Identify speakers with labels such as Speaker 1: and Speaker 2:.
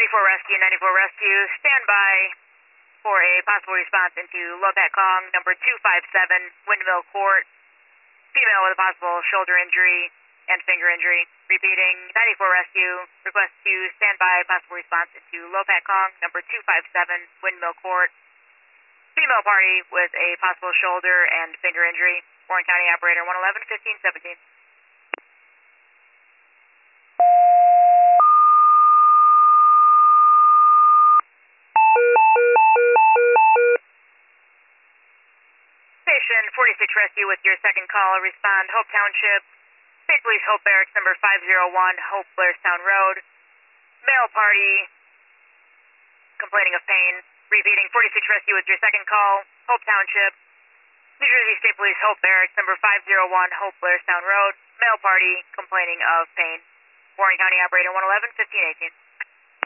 Speaker 1: 94 Rescue, stand by for a possible response into Lopat Kong, number 257, Windmill Court. Female with a possible shoulder injury and finger injury. Repeating, 94 Rescue, request to stand by, possible response into Lopat Kong, number 257, Windmill Court. Female party with a possible shoulder and finger injury. Warren County operator 111 1517. Station 46 Rescue with your second call. Respond Hope Township. State Police Hope Barracks number 501, Hope Blairstown Road. Male party complaining of pain. Repeating, 46 Rescue with your second call. Hope Township. New Jersey State Police Hope Barracks number 501, Hope Blairstown Road. Male party complaining of pain. Warren County operator 111 1518.